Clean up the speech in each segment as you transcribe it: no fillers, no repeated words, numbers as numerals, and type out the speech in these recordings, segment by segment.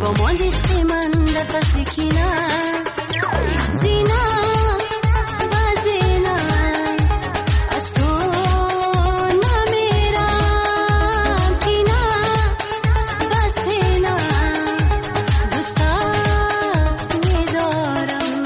با ماند عشق من در فصل کینه زینه و زینه از تو نمیرم کینه و سینه دوستت میدارم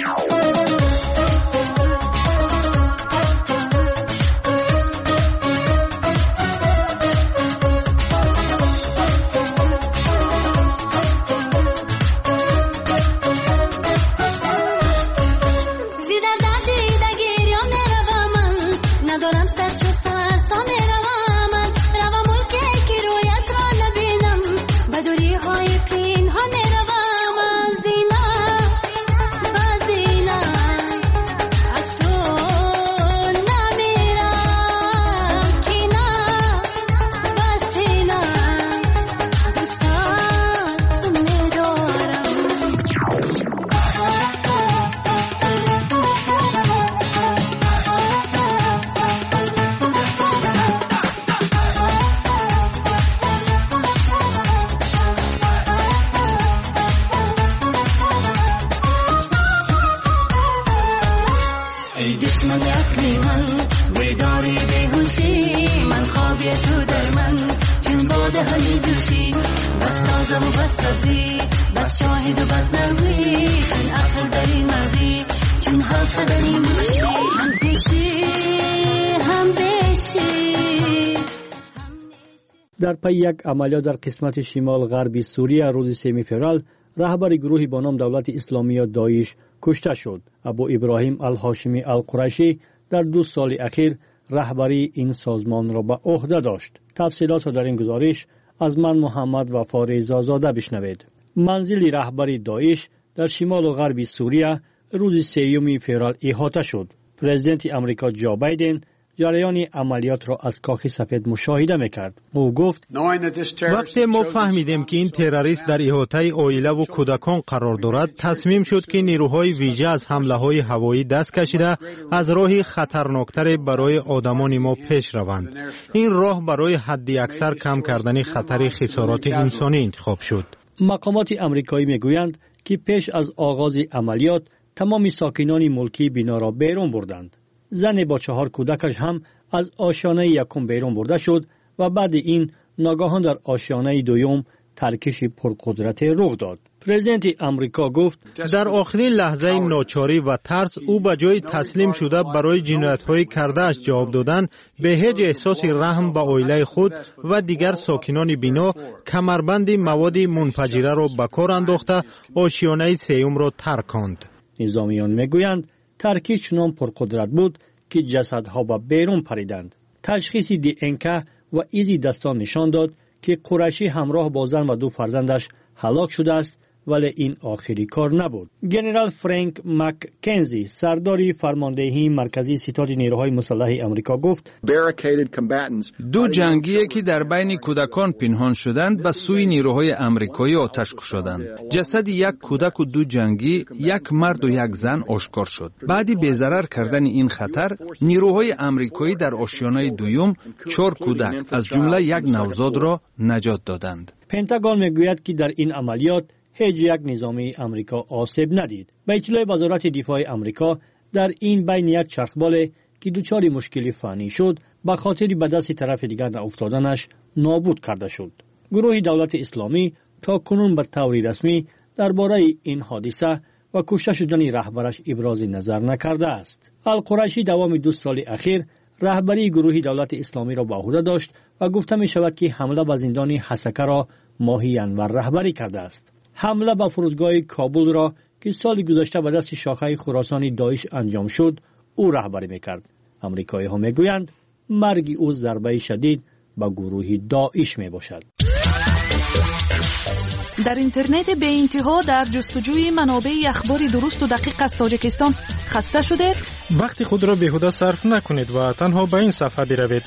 در پی یک عملیات در قسمت شمال غربی سوریه روز 3 فوریه رهبر گروهی با نام دولت اسلامی داعش کشته شد. ابو ابراهیم الهاشمی القریشی در 2 سال اخیر رهبری این سازمان را به عهده داشت. تفصیلات را در این گزارش از من محمد وفا رضازاده بشنوید. منزل رهبری داعش در شمال و غربی سوریه روز 3 فوریه احاطه شد. پرزیدنت امریکا جو بایدن جریان عملیات را از کاخ سفید مشاهده میکرد. او گفت وقتی ما فهمیدیم که این تروریست در احاطه عائله و کودکان قرار دارد، تصمیم شد که نیروهای ویژه از حمله‌های هوایی دست کشیده از راهی خطرناکتر برای آدمان ما پیش روند. این راه برای حداکثر کم کردن خطر خسارات انسانی انتخاب شد. مقامات امریکایی میگویند که پیش از آغاز عملیات تمام ساکنان ملکی بنا را بیرون بردند. زن با 4 کودکش هم از آشیانه یکم بیرون برده شد و بعد این ناگهان در آشیانه دوم ترکش پرقدرت رخ داد. پرزیدنت امریکا گفت در آخرین لحظه ناچاری و ترس او به جای تسلیم شده برای جنایت‌های کرده‌اش جواب دادن به هیچ احساس رحم به عائله خود و دیگر ساکنان بنا کمربند مواد منفجره را به کار انداخته آشیانه سوم را ترک کند. نظامیان میگویند ترکیش چنان پرقدرت بود که جسدها به بیرون پریدند. تشخیص دی-ان-که و ایزی دستان نشان داد که قریشی همراه با زن و 2 فرزندش هلاک شده است، ولی این آخری کار نبود. جنرال فرانک مککنزی سرداری فرماندهی مرکزی ستاد نیروهای مسلح آمریکا گفت 2 جنگی که در بین کودکان پنهان شدند به سوی نیروهای آمریکایی آتش کشیدند. جسد 1 کودک و 2 جنگی، 1 مرد و 1 زن آشکار شد. بعد بی‌ضرر کردن این خطر، نیروهای آمریکایی در آشیانه دوم 4 کودک از جمله 1 نوزاد را نجات دادند. پنتاگون میگوید که در این عملیات هیچ یک نظامی امریکا آسیب ندید. به اطلاع وزارت دفاع امریکا در این بین یک چرخبال که دچار مشکلی فنی شد به خاطر به دست طرف دیگر افتادنش نابود کرده شد. گروه دولت اسلامی تا کنون به طور رسمی درباره این حادثه و کشته شدن رهبرش ابراز نظر نکرده است. القریشی دوام 2 سال اخیر رهبری گروه دولت اسلامی را به عهده داشت و گفته می شود که حمله به زندان حسکه را ماهی انور رهبری کرده است. حمله به فرودگاه کابل را که سال گذشته به دست شاخه خراسانی داعش انجام شد او رهبری میکرد. امریکایی ها میگویند مرگ او ضربه شدید به گروه داعش می باشد. در اینترنت به انتها در جستجوی منابع اخبار درست و دقیق از تاجیکستان خسته شدید؟ وقتی خود را بیهوده صرف نکنید و تنها به این صفحه بروید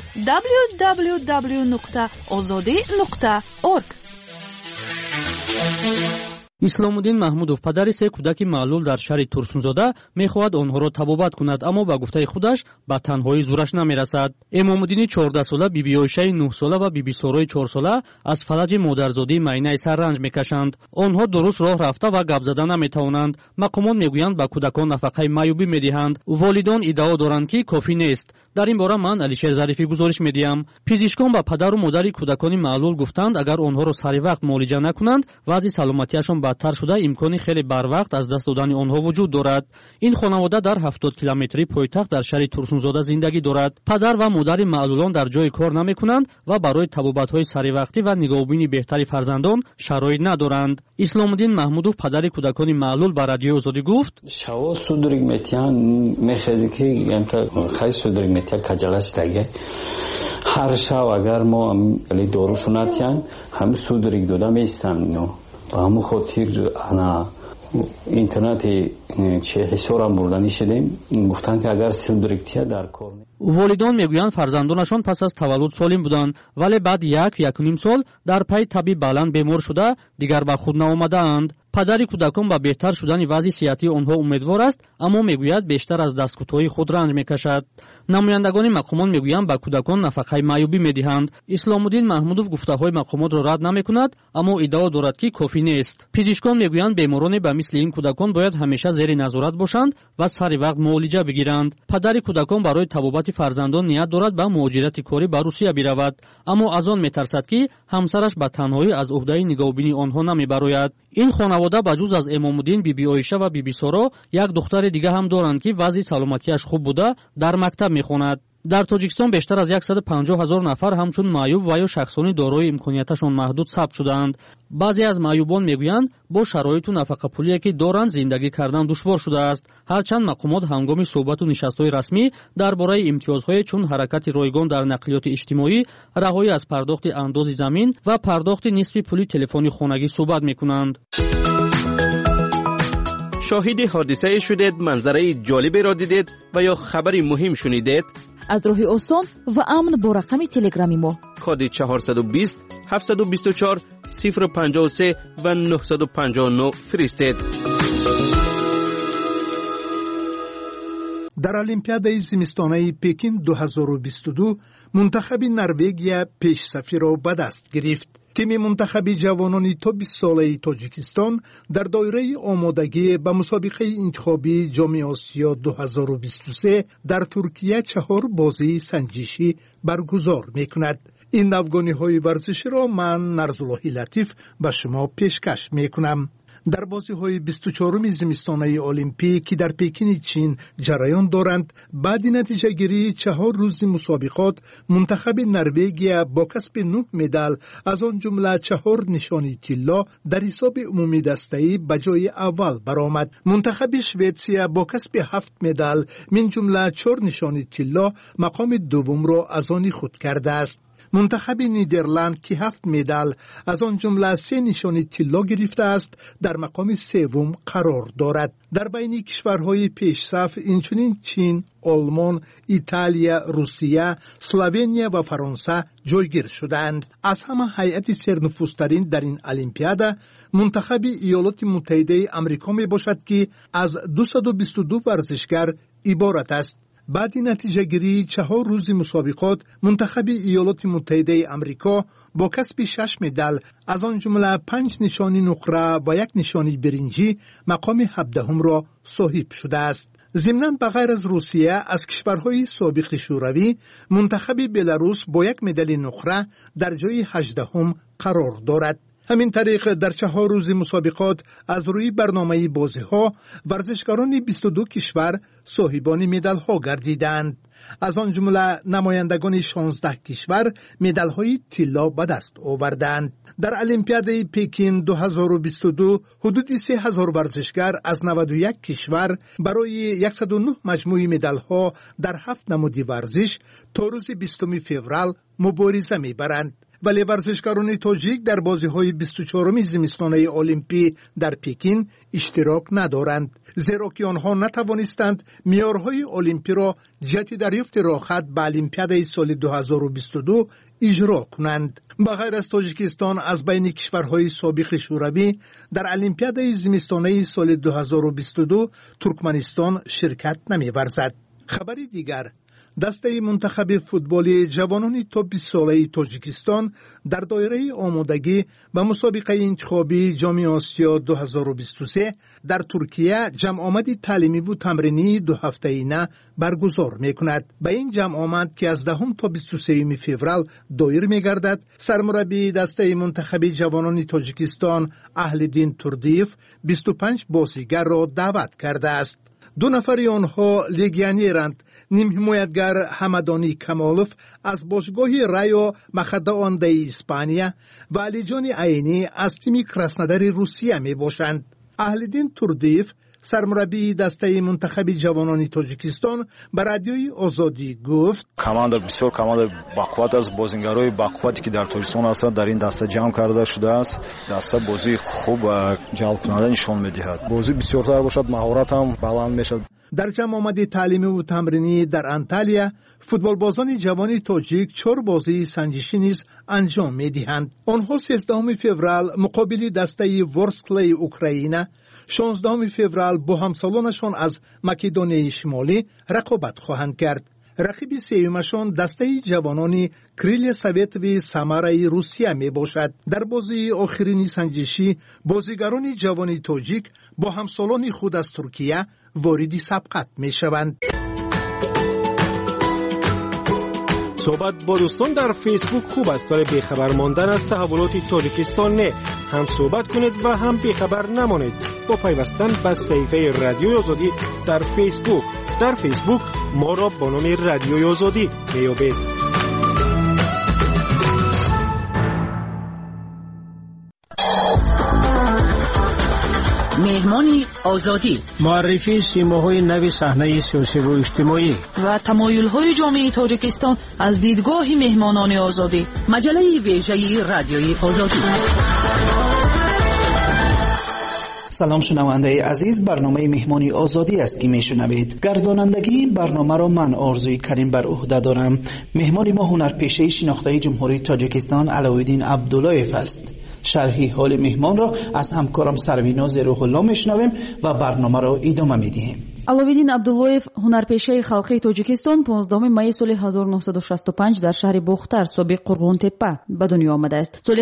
www.azadi.org исломуддин маҳмудов падари се кӯдаки маълул дар шаҳри турсунзода мехоҳад онҳоро табобат кунад, аммо ба гуфтаи худаш ба танҳоӣ зураш намерасад. эмомуддини 14 сола, биби ойшаи 9 сола ва биби сорои 4 сола аз фалаҷи модарзодии майнаи сар ранҷ мекашанд. онҳо дуруст роҳ рафта ва гап зада наметавонанд. мақомот мегӯянд ба кӯдакон нафақаи маъюбӣ медиҳанд. волидон иддао доранд ки кофӣ нест. дар ин бора ман Алишер Зарифӣ гузориш медиҳам. пизишкон ба падару модари кӯдакони маълул гуфтанд, агар онҳоро саривақт муолиҷа накунанд, вазъи саломатиашон бадтар шуда имкони хеле барвақт аз даст додани онҳо вуҷуд дорад. ин хонавода дар 70 километри пойтахт дар шаҳри Турсунзода зиндагӣ дорад. падар ва модари маълулон дар ҷои кор намекунанд ва барои табобатҳои саривақтӣ ва нигоҳубини беҳтари фарзандон шароит надоранд. исломуддин маҳмудов, падари кӯдакони маълул, ба радиои Озодӣ гуфт: шаво судурик метиян мехези ки ямка хай судурик метия каҷалаштаге ҳар шав агар мо али дорушу натиян ҳами судурик дода меистан ино ба ҳамун хотир ана интернети чи ҳисорам бурдани шидем гуфтан ки агар судурик тия дар кор. волидон мегӯянд фарзандонашон пас аз таваллуд солим буданд, вале баъд 1-1.5 сол дар пай таби баланд бемор шуда дигар ба худ наомадаанд. падари кӯдакон ба беҳтар шудани вазъи сиҳатии онҳо умедвор аст, аммо мегӯяд бештар аз дасткӯтоҳии худ ранҷ мекашад. намояндагони мақомот мегӯянд ба кӯдакон нафақаи маъюбӣ медиҳанд. исломуддин маҳмудов гуфтаҳои мақомотро рад намекунад, аммо иддао дорад ки кофӣ нест. пизишкон мегӯянд бемороне ба мисли ин кӯдакон бояд ҳамеша зери назорат бошанд ва саривақт муолиҷа бигиранд. падари кӯдакон барои табобати фарзандон ният дорад ба муҳоҷирати корӣ ба Русия биравад, аммо аз он метарсад ки ҳамсараш ба танҳоӣ аз уҳдаи нигоҳубини онҳо намебарояд. ин хонавода ба ҷуз аз эмомуддин, биби Ойша ва биби Соро як духтари дига ҳам доранд ки вазъи саломатиаш хуб буда дар мактаб мехонад. дар Тоҷикистон бештар аз 150 000 нафар ҳамчун маъюб ва ё шахсони дорои имконияташон маҳдуд сабт шудаанд. баъзе аз маъюбон мегӯянд бо шароиту нафақапулие ки доранд зиндагӣ кардан душвор шудааст. ҳарчанд мақомот ҳангоми суҳбату нишастҳои расмӣ дар бораи имтиёзҳое чун ҳаракати ройгон дар нақлиёти иҷтимоӣ, раҳоӣ аз пардохти андози замин ва пардохти нисфи пули телефони хонагӣ суҳбат мекунанд. شاهد حادثه شدید، منظره جالبی را دیدید و یا خبری مهم شنیدید؟ از راه آسان و امن با رقم تلگرامی ما کد 420 724 053 و 959 فرستید. در المپیادای زمستانه پکین 2022 منتخب نروژیا پیش‌صفی را به دست گرفت. تیم منتخب جوانان تا 20 ساله تاجیکستان در دایره آمادگی به مسابقه انتخابی جام آسیا 2023 در ترکیه 4 بازی سنجشی برگزار می‌کند. این افغانی‌های ورزشی را من نرزاللهی لطیف به شما پیشکش می‌کنم. در بازی‌های 24 زمستانه المپیک که در پکین چین جریان دارند، بعد نتیجه‌گیری 4 روز مسابقات، منتخب نروژیا با کسب 9 مدال از آن جمله 4 نشانی طلا در حساب عمومی دسته‌ای به جای اول برآمد. منتخب سوئیسریا با کسب 7 مدال من جمله 4 نشانی طلا مقام دوم را از آن خود کرده است. منتخب نیدرلند که 7 مدال از آن جمله 3 نشانی طلا گرفته است در مقام سوم قرار دارد. در بین کشورهای پیشصف اینچنین چین، آلمان، ایتالیا، روسیه، اسلوونیا و فرانسه جایگیر شدند. از همه هیئت سرنفوذترین در این المپیاده منتخب ایالات متحده آمریکا می باشد که از 222 ورزشکار عبارت است. بعد نتیجه گیری 4 روز مسابقات، منتخب ایالات متحده آمریکا با کسب 6 مدال از آن جمله 5 نشانی نقره و 1 نشانی برنجی مقام 17 را صاحب شده است. ضمناً بغیر از روسیه از کشورهای سابق شوروی منتخب بلاروس با 1 مدال نقره در جای 18 قرار دارد. همین طریق در 4 روز مسابقات از روی برنامه بازی‌ها ورزشکاران 22 کشور صاحبان مدال‌ها گردیدند. از آن جمله نمایندگان 16 کشور مدال‌های طلا به دست آوردند. در المپیاد پکین 2022 حدود 3000 ورزشکار از 91 کشور برای 109 مجموعه مدال‌ها در 7 نمود ورزش تا روز 20 فوریه مبارزه می‌برند. ولی ورزشکاران تاجیک در بازی‌های 24 زمستانه المپی در پکین اشتراک ندارند، زیرا که آنها نتوانستند معیارهای المپی را جهت دریافت راحت به المپیاد سال 2022 اجرا کنند. بغیر از تاجیکستان از بین کشورهای سابق شوروی در المپیاد زمستانه سال 2022 ترکمنستان شرکت نمی‌ورزد. خبری دیگر، دسته منتخب فوتبال جوانان تا 20 ساله تاجیکستان در دایره آمادگی به مسابقه انتخابی جام آسیا 2023 در ترکیه جمع آمد تعلیمی و تمرینی 2 هفته‌ایانه برگزار می‌کند. به این جمع آمد که از 10 تا 23 فوریه دایر می‌گردد، سرمربی دسته منتخب جوانان تاجیکستان اهلدین توردیف 25 بازیگر را دعوت کرده است. 2 نفر آنها لیگیونرند. نیم حمایتگر حمدانی کمالوف از باشگاه رایو مخداونده اسپانیا و علیجان عینی از تیم کراسنودار روسیه می باشند. اهلدین توردیف سرمربی دسته منتخب جوانان تاجیکستان به رادیوی آزادی گفت: کماندار بسیار کماندار بقوت است. بازیگرای بقوتی که در تاجیکستان هستند در این دسته جمع کرده شده است. دسته بازی خوب و جلب کننده نشان می‌دهد. بازی بسیارتر باشد، مهارت هم بلند میشد. در جمع آمد تعلیمی و تمرینی در انتالیا فوتبالبازان جوان تاجیک 4 بازی سنجشی نیز انجام می‌دهند. آنها 13 فوریه مقابل دسته ورسکلی اوکراین، 16 فوریه با همسالانشان از مکدونیای شمالی رقابت خواهند کرد. رقیب سومشان دسته جوانان کریل سویت و سامارای روسیه می باشد. در بازی آخرین سنجشی بازیگران جوان تاجیک با همسالان خود از ترکیه وارد سبقت می شوند. صحبت با دوستان در فیسبوک خوب است، ولی بیخبر ماندن از تحولات تاجیکستان نه. هم صحبت کنید و هم بیخبر نمانید با پیوستن به صفحه رادیوی آزادی در فیسبوک. در فیسبوک ما را با نام رادیوی آزادی میابید. مهمانی آزادی، معرفی سیماهای نوی صحنه سیاسی و اجتماعی و تمایل‌های جامعه تاجیکستان از دیدگاه مهمانان آزادی. مجله ویژه رادیوی آزادی. سلام شنونده عزیز، برنامه مهمانی آزادی است که میشنوید. گردانندگی این برنامه را من آرزوی کریم بر عهده دارم. مهمان ما هنرپیشه شناخته جمهوری تاجیکستان علاءالدین عبداللهیف است. شرحی حال مهمان را از همکارم سرویناز روح الله میشنویم و برنامه را ادامه میدیم. علاءالدین عبداللهیف هنرپیشه خلقی تاجیکستان 15 می سال 1965 در شهر بختر سابق قرغون تپه به دنیا آمده است. سال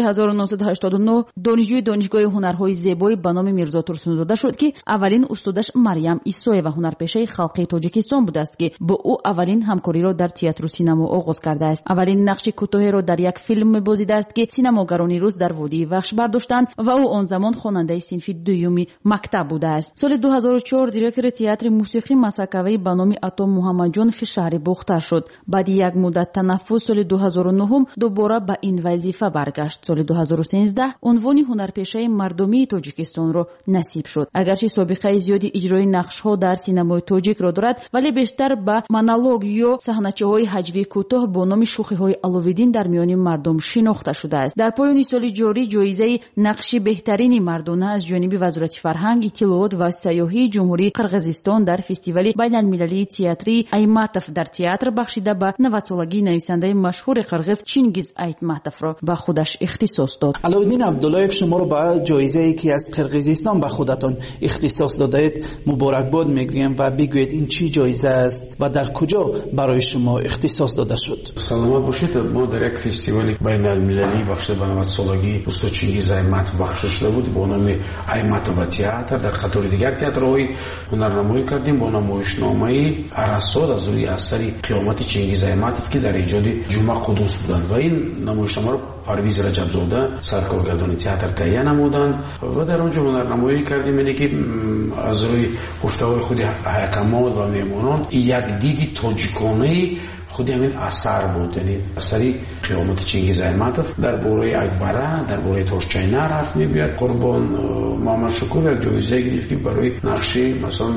1989 دانشجوی دانشگاه هنرهای زیبایی به نام میرزا ترسونزاده شد که اولین استادش مریم عیسویه و هنرپیشه خلقی تاجیکستان بوده است که با او اولین همکاری را در تئاتر و سینما آغاز کرده است. اولین نقش کوتاهی را در یک فیلم بازیده است که سینماگران روس در وادی وحش برداشتند و او آن زمان خواننده صنف دوم مکتب بوده است. سال 2004 دیرکتور تئاتر موسیقی مسکوی به نام عطا محمدجان شهر بختر شد. بعد یک مدت تنفس سال 2009 دوباره به این وظیفه برگشت. سال 2013 عنوان هنرپیشه مردمی تاجیکستان را نصیب شد. اگرچه سابقه زیادی اجرای نقش‌ها در سینمای تاجیک را دارد، ولی بیشتر به مونولوگ یا صحنه‌چه‌های هجوی کوتاه با نام شوخی‌های علاوالدین در میان مردم شناخته شده است. در پایان سال جاری جایزه نقش بهترین مردانه از جانب وزارت فرهنگ، اطلاعات و سیاحی جمهوری قرغیزستان در فستیوال بین‌المللی تئاتری ایماتوف در تئاتر بخشیده به 90 سالگی نویسنده مشهور قرغیز چینگیز ایتماتوف را به خودش اختصاص داد. علاءالدین عبداللهیف شما را به جایزه‌ای که از قرغیزستان به خودتان اختصاص دادید مبارکباد میگویم و بگویید این چی جایزه است و در کجا برای شما اختصاص داده شد؟ سلامت باشید. ما در یک فستیوال بین‌المللی بخشیده به 90 سالگی استاد چینگیز ایتماتوف بخشیده شده بود با نام ایماتوف تئاتر. در قطار دیگر تئاترهای هنرنمایی کردیم با نمایشنامه ارسطو از روی اثر قیامت چینگیز ایتماتوف که در ایجاد جمعه قدوس بودند و این نمایشنامه را پرویز رجبزاده سرکارگردان تئاتر تهیه نمودند و در آنجا هنرنمایی کردیم. اینه که از روی گفته‌های خود حکمات و میمونان یک دیدی تاجیکانه خود همین اثر بود، یعنی اثری قیامت چینگیز ایتماتوف درباره اکبره، درباره تاشچینر حرف می‌برد. قربان محمد شکور یک جایزه گرفت که برای نقش مثلا درجه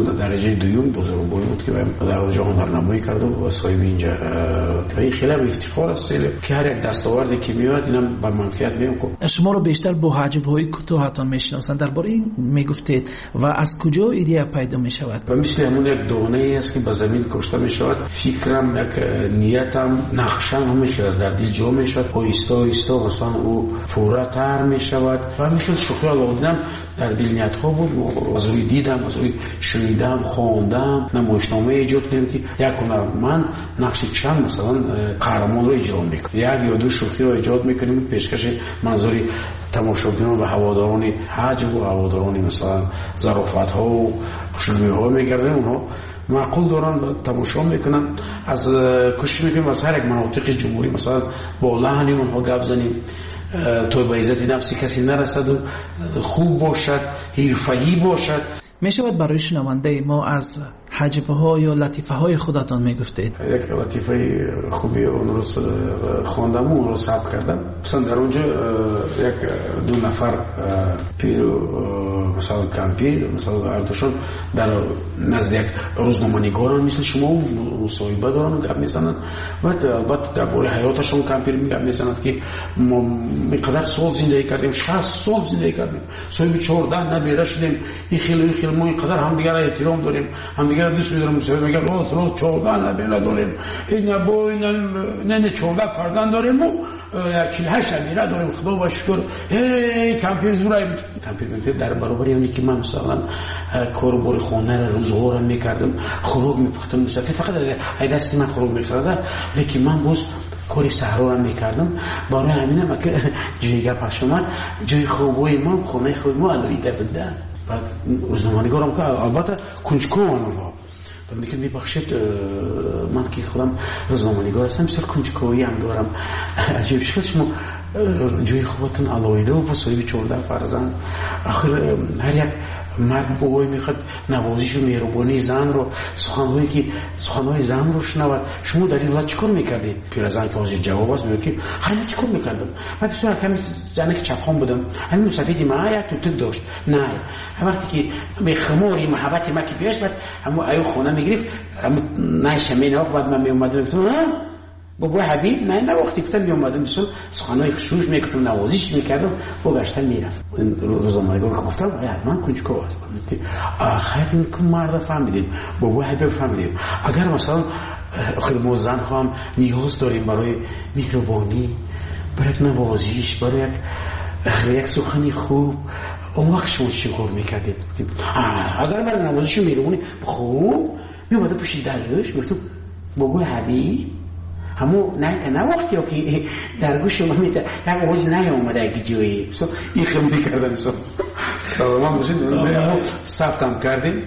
درجه دوم بزرگوار بود که در اونجا هنرنمایی کرد و صاحب اینجا این خیلی افتخار است که هر یک دستاوردی که میاد اینم به منفعت میاد. شما رو بیشتر با حاجب‌های کوتاهتان میشناسند، درباره این میگفتید و از کجا ایده پیدا میشود؟ و مثل همون یک دانه است که به زمین کشته میشود، فکرم یک نیتم نقشم همیشه از در دل جا میشود، آهسته آهسته مثلا او پورتر میشود و میخواد شوخی علاقه در دل نیت ها بود. از روی دیدم، از روی شنیدم، خواندم، نمایشنامه ایجاد کردم که یک هنرمند نقش چند مثلا قهرمان رو اجرا میکنه، یک یا دو شوخی رو ایجاد میکنیم پیشکش منظوری تماشاگران و هواداران حج و هواداران مثلا ظرافت ها و خوشبینی ها میگردیم، اونها معقول دارن تماشا میکنن. از کوشش میکنیم از هر یک مناطق جمهوری مثلا با لحن اونها گپ زنیم تو به عزت نفسی کسی نرسد و خوب باشد، حرفه‌ای باشد. میشود برای شنونده ما از حجبه ها یا لطیفه های خودتان میگفتید؟ یک لطیفه خوبی اون روز خواندم و اون روز ثبت کردم. مثلا در اونجا یک دو نفر پیر مثلا کمپیر مثلا اردوشان در نزد یک روزنامه‌نگار مثل شما مصاحبه دارن گپ میزنن و البته درباره حیاتشون کمپیر میگن میزنن که ما میقدر سال زندگی کردیم، 60 سال زندگی کردیم، صاحب 14 نبیره شدیم، این خیلی ما اینقدر هم دیگر احترام داریم، هم دیگر دوست می‌داریم. مصاحبه میگه روز 14 نبیره داریم، این با نه 14 فرزند داریم و 48 نبیره داریم، خدا با شکر. کمپیر زورای کمپیر در برابر اونی که من مثلا کاربر خانه رو روزگار میکردم، خوراک میپختم، مثلا فقط ای دست من خوراک میخورد، لیکن من باز کاری صحرا رو میکردم. برای همینم که جای گپش اومد، جای خوبای ما خونه خود ما علویده بده. بعد روزنامه‌نگارم که البته کنجکاوم اونها میگه میبخشید من که خودم روزنامه‌نگار هستم بسیار کنجکاوی هم دارم. عجیب شد شما جای خوبتون علایده و با صاحب 14 فرزند. آخر هر یک مرد بابایی میخواد نوازش و مهربانی زن رو، سخنهای زن رو شنود. شما در این حالت چیکار میکردید؟ پیرزن که حاضر جواب است میگه که خیلی چیکار میکردم، من بسیار کمی زنی که چپخان بودم، همین سفیدی ما یک تو داشت. نه وقتی که به خماری محبت ما که پیش بعد همون ایو خونه میگرفت، همون نه شمینه بعد من میومدم گفتم بابا حبیب نه وقتی گفتم میومدم مثلا سخنای خوشش میگفتم، نوازش میکردم و گشتن میرفت. روزنامه‌نگار که گفتم حتما کنجکاو است که آخر این که مرد فهمیدیم، بابا حبیب فهمیدیم. اگر مثلا آخر ما زن هم نیاز داریم برای مهربانی، برای نوازش، برای یک سخنی خوب، اون وقت شما چیکار میکردید؟ اگر برای نوازش مهربانی خوب میومدم پشت درش میگفتم بابا حبیب همو نه وقتی که در گوش شما میاد یک آواز نیامده اگه جایی این خیلی کردم سلام باشید. ثبتم کردیم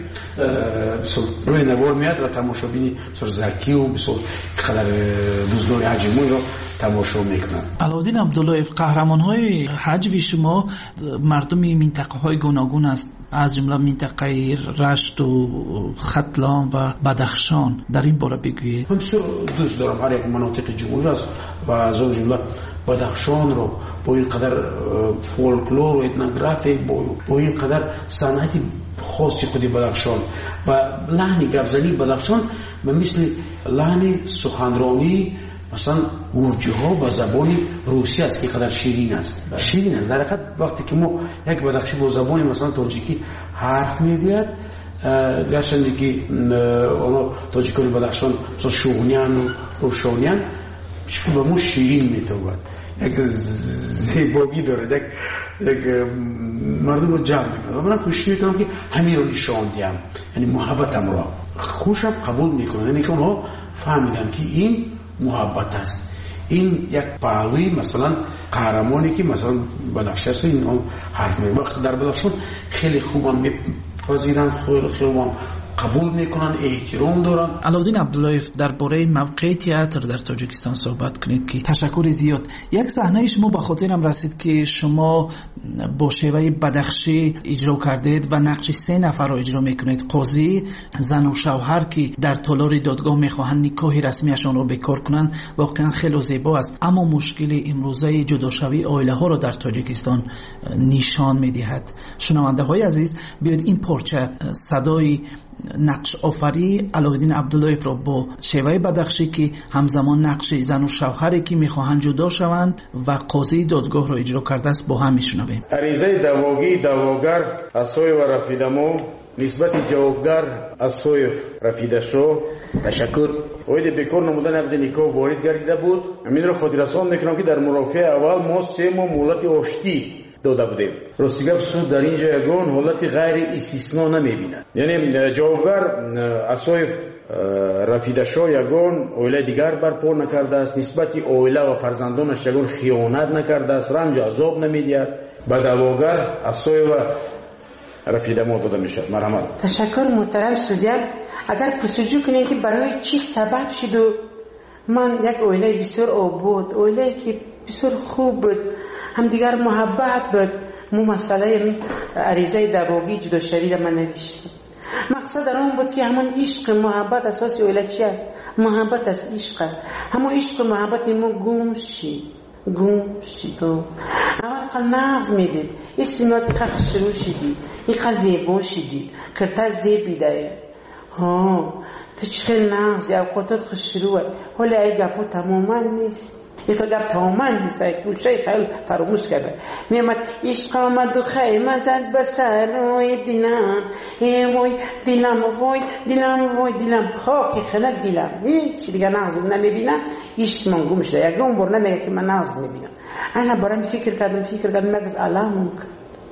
روی نوار میاد و تماشابینی بسیار ذکی و بسیار قدر دوزدار حجموی رو تماشا میکنن. علاءالدین عبداللهیف، قهرمان‌های حجب شما مردم منطقه‌های گوناگون است، از جمله منطقه رشت و ختلان و بدخشان. در این باره بگویید. من بسیار دوست دارم هر یک مناطق جمهوری است و از اون جمله بدخشان رو با این قدر فولکلور و etnography با این قدر صنعت خاصی خودی بدخشان و لحن گپزنی بدخشان مثل لحن سخنرانی مثلا گرجی ها با زبان روسی است که قدر شیرین است. در حقیقت وقتی که ما یک بدخشی با زبان مثلا تاجیکی حرف میگوید، گرچه که تاجیکان بدخشان مثلا شغنیان و روشانیان چون به ما شیرین میتواد، یک زیبایی داره، یک مردم رو جمع میکنه. من کوشش میکنم که همین رو نشان دیم، یعنی محبتم را خوشم قبول میکنم، یعنی که اونها فهمیدن که این محبت است. این یک پهلوی مثلا قهرمانی که مثلا بدخشان است، این حرف میگه وقت در بدخشان خیلی خوبم میپذیرن، خیلی قبول میکنن، احترام دارن. علاءالدین عبداللهیف، درباره موقع تئاتر در تاجیکستان صحبت کنید که تشکر زیاد. یک صحنه شما به خاطرم رسید که شما با شیوه بدخشی اجرا کردید و نقش 3 نفر را اجرا میکنید، قاضی، زن و شوهر که در تالار دادگاه میخواهند نکاح رسمیشان را بکار کنند. واقعا خیلی زیبا است، اما مشکل امروزه جداشوی عائله ها را در تاجیکستان نشان میدهد. شنونده های عزیز، بیاید این پارچه صدای نقش آفری علاءالدین عبداللهیف را با شیوه بدخشی که همزمان نقش زن و شوهری که میخواهند جدا شوند و قاضی دادگاه را اجرا کرده است با هم میشنویم. عریضه دعواگی دعواگر اسویف رفیدمو نسبت جوابگر اسویف رفیدشو تشکر. اوید بکر نمودن عقد نکاح وارد گردیده بود. امین را خاطررسان میکنم که در مرافعه اول ما 3 ماه مهلت آشتی داده بودیم. راستی سود در اینجا یگان حالت غیر استثنا نمیبیند. یعنی جوابگر اسویف رفیدشو یگان اویله دیگر برپا نکرده است، نسبت اویله و فرزندانش یگان خیانت نکرده است، رنج و عذاب نمیدهد. به دعواگر اسویف رفیدمو داده میشد. مرحمت. تشکر محترم سودیان. اگر پرسجو کنین که برای چی سبب شد و من یک اویله بسیار آباد، اویله که بسیار خوب بود، هم دیگر محبت بود، مو مسئله من عریضه دعواگی جدا شوی را من نوشتم. مقصد در اون بود که همون عشق محبت اساس اویله چی است؟ محبت از عشق است. همون عشق و محبت ما گم تو اول قل نغز میدید استیمات خخ شروع شدی ایقا زیبا شدی کرتا زیبی دایی تو چخیل نغز یا قطعات خش شروع ولی ای گپو تماما نیست. یک گپ تماما نیست، یک بولشای خیلی فراموش کرده. میامد عشق آمد و خیمه زد بسر وای دلم، وای دلم، وای دلم، وای دلم، خاک خلق دلم. هیچ دیگه نغز نمیبینم. عشق من گم شده. یک اون بر نمیگه که من نغز میبینم. انا برام فکر کردم مگه علامم کرد.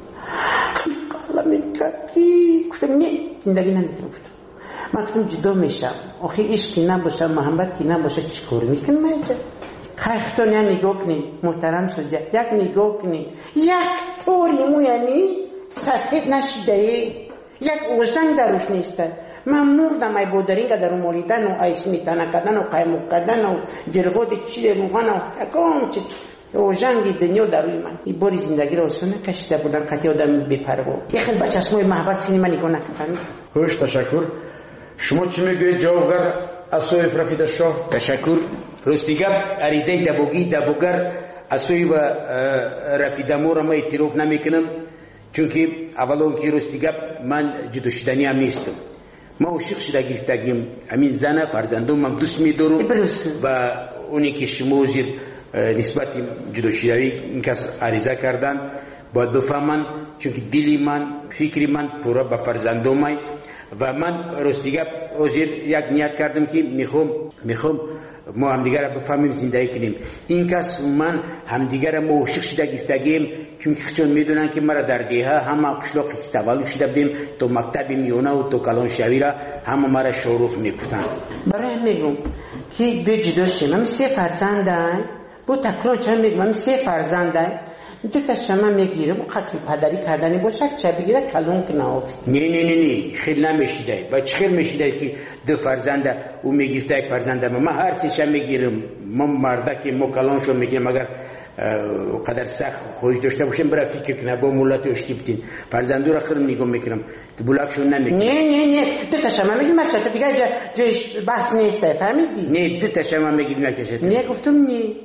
علامم کرد. گفتم نه زندگی نمیتونم. من گفتم جدا میشم. آخه عشق کی نباشه، محبت کی نباشه چیکار میکنم اینجا؟ خیختون یا نگاه کنی محترم سجا، یک نگاه کنی یک طوری مو یعنی سفید نشده، یک اوزنگ دروش نیسته. من مردم ای بودرین که در مولیدن و ایس میتنه کردن و قیموک کردن و جرغات چی روغن و حکام چی اوزنگی دنیا دروی من. این باری زندگی را آسانه کشیده بودن قطعی آدم بی‌پروا. یه خیلی بچه اسمای محبت سینما نگاه نکنی. خوش تشکر. شما چی میگوید جوابگر اسویف رفیدشو؟ تشکر. رستیگب عریضه دبوگر اسوی و رفیدمو را ما اعتراف نمیکنم، چون که اولون که رستیگب من جدا شدنی هم نیستم. ما عاشق شده گرفتگیم همین زن فرزندم من دوست میدارم و اونی که شما زیر نسبت جدا شدنی این کس عریضه کردن باید بفهمن، چون که دلی من فکری من پورا به فرزندم و من رستیگب اوزیر یک نیت کردم که میخوام ما همدیگر را بفهمیم زندگی کنیم. این کس من همدیگر ما عاشق شده گفتگیم، چون چون میدونن که مرا در دیه همه قشلاق که تولد شده بودیم تو مکتب میونه و تو کلان شوی را همه مرا شروع میکفتن. برای میگم که به جدا شیم. من 3 فرزندم. با تکرار چند میگم من 3 فرزندم. دو تا شما میگیره با قتل پدری کردنی باشه چه بگیره کلون که نه خیلی نمیشیده. با چه خیلی میشیده که 2 فرزنده او میگیفته 1 فرزنده من هر سیشه میگیرم. من مرده که ما کلون شو میگیرم اگر قدر سخت خویش داشته باشیم برای فکر کنه با مولت اشتی بتین فرزندو را خیلی نگم میکنم تو بلکشون نمیکنم. نه 2 تا شما میگیم مرشد دیگه جایش بحث نیسته فهمیدی؟ نه 2 تا شما میگیم نکشید. نه گفتم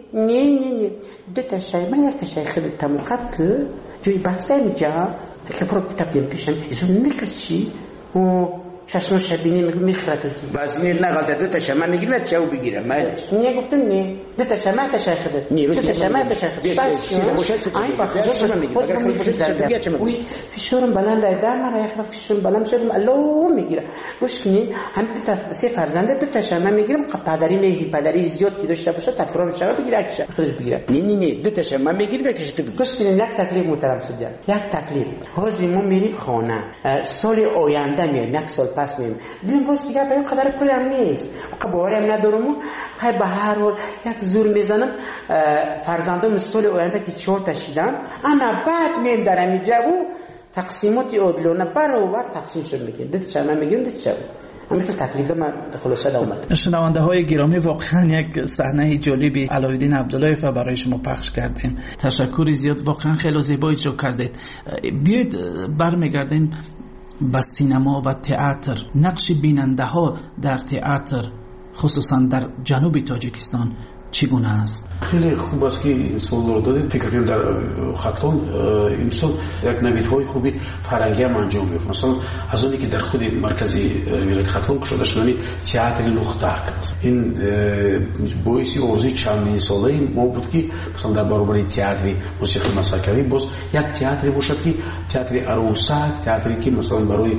نه 2 تا شما 1 تا شای خیلی تموقب که جای بحث اینجا که برو تقدیم پیشم ایزون میکشی و چشم شبینی میخرد باز میر نغلطه 2 تا شما میگیرم چاو بگیرم مالش. نه گفتم نه 2 تا شما تا شای خدت 2 تا شما تا شای خدت بس این باخت شما میگیرم وی فشارم بلند ایده مرا یک فشارم بلند شدم الله میگیره گوش کنین هم 3 فرزنده 2 تا شما میگیرم پدری زیاد که داشته باشه تکرار شما بگیره که خودش بگیره. نه 2 تا شما میگیرم که تو گوش کنین یک تکلیف محترم سجاد یک تکلیف حاضر ما میریم خانه سال آینده میایم یک سال پس میم دیدم باز دیگه به این قدر پولم نیست قباری هم ندارم خیلی به هر حال یک زور میزنم فرزندم سال آینده که 4 تا شدن انا بعد میم در همی جوو تقسیمات عادلانه برابر تقسیم شد میکنم 2 تا شما میگیرم 2 تا شما همین تکلیف من خلاصه اومد. شنونده های گرامی واقعا یک صحنه جالبی علاءالدین عبداللهیف برای شما پخش کردیم. تشکر زیاد، واقعا خیلی زیبا اجرا کردید. بیاید برمیگردیم به سینما و تئاتر. نقش بیننده ها در تئاتر خصوصا در جنوب تاجیکستان چگونه است؟ خیلی خوب است که این سوال رو دادید. فکر کنم در خطلان امسال یک نویدهای خوبی فرنگی هم انجام گرفت. مثلا از اونی که در خود مرکزی ولایت خطلان گشوده شدن تئاتر لختک، این باعث ارزوی چندین ساله ما بود که مثلا در برابر تئاتر موسیقی مسکوی باز یک تئاتری باشد که تئاتر عروسک، تئاتری که مثلا برای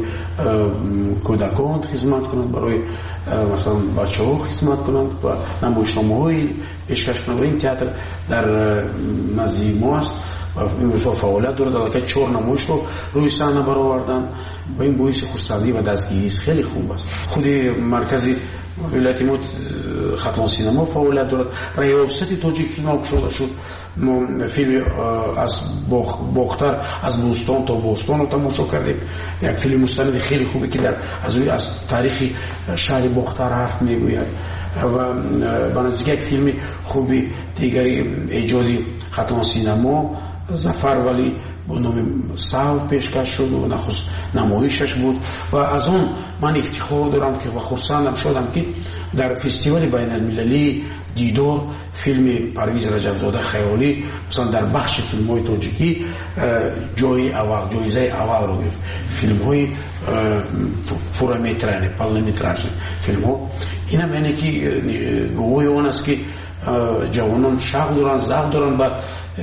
کودکان خدمت کنند، برای مثلا بچه‌ها خدمت کنند و نمایشنامه‌های پیشکش کنند. این تئاتر در نزدیک ما است و این روزها فعالیت دارد. که 4 نمایش رو روی صحنه برآوردن و این باعث خرسندی و دستگیری است. خیلی خوب است. خود مرکزی ولایت ما خطلان سینما فعالیت دارد. ریاست تاجیک فیلم شده شد. فیلم از باختر از بوستان تا بوستان رو تماشا کردیم. یک فیلم مستند خیلی خوبه که از تاریخ شهر باختر حرف میگوید و بنابراین یک فیلم خوبی دیگری ایجادی خطلان سینما ظفر ولی با نام سال پیشکش شد و نخست نمایشش بود و از اون من افتخار دارم که و خرسندم شدم که در فستیوال بین المللی دیدار فیلم پرویز رجبزاده خیالی مثلا در بخش فیلم های تاجیکی جایزه اول رو گرفت. فیلم های پورامترانه پارلمتراژ فیلم ها این هم اینه که گواه اون است که جوانان شوق دارن، ذوق دارن با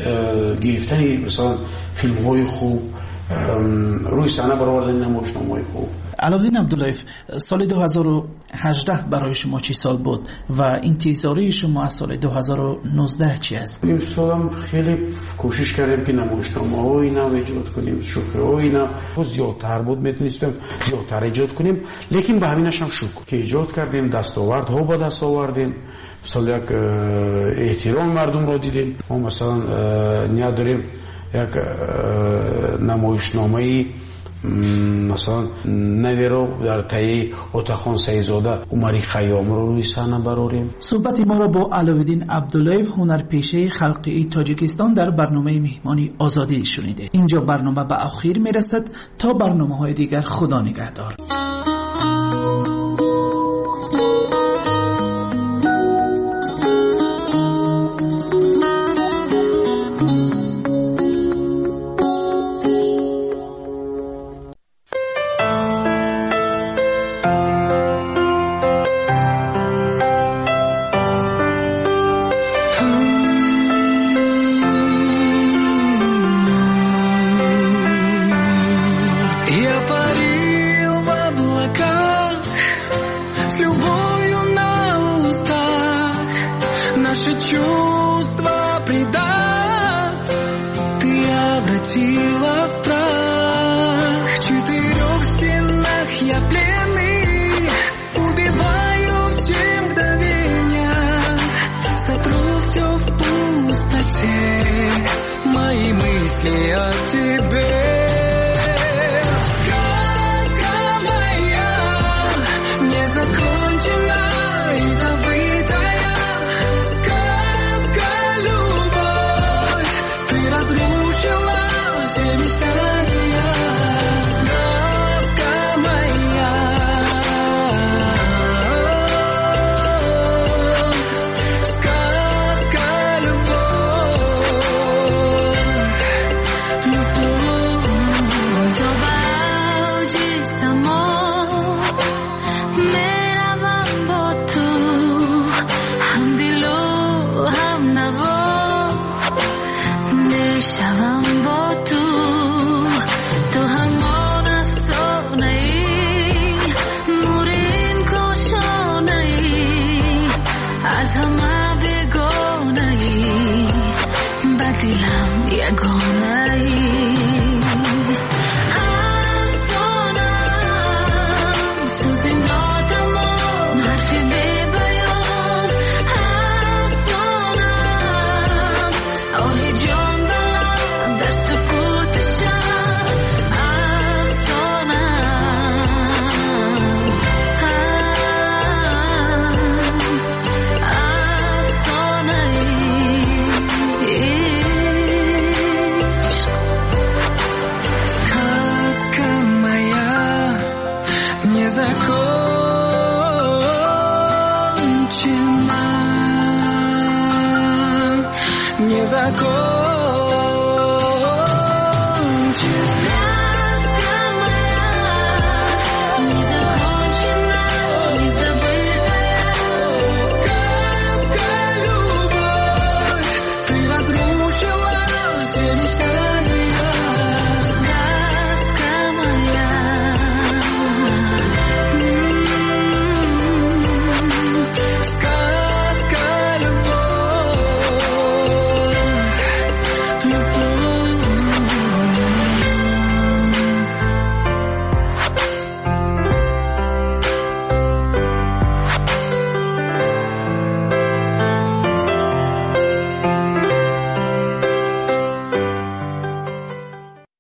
گرفتن مثلا فیلم های خوب روی صحنه برآوردن نمایشنامه‌های خوب. علاءالدین عبداللطیف، سال 2018 برای شما چی سال بود و انتظاری شما از سال 2019 چی است؟ این سال هم خیلی کوشش کردیم که نمایشنامه‌های نو ایجاد کنیم، شوخی‌های نو زیادتر بود میتونستیم زیادتر ایجاد کنیم، لیکن به همینش هم شکر که ایجاد کردیم، دستاوردها با دست آوردیم. مثلا یک احترام مردم را دیدیم. ما مثلا نیاز داریم یک نمایشنامه مثلا نوی رو در تایی اتخان سیزاده عمری خیام رو روی صحنه براریم. صحبت ما را با علاءالدین عبداللطیف هنرپیشه خلقی تاجیکستان در برنامه مهمانی آزادی شنیده. اینجا برنامه به آخر میرسد. تا برنامه‌های دیگر خدا نگهدار. Мои мысли о тебе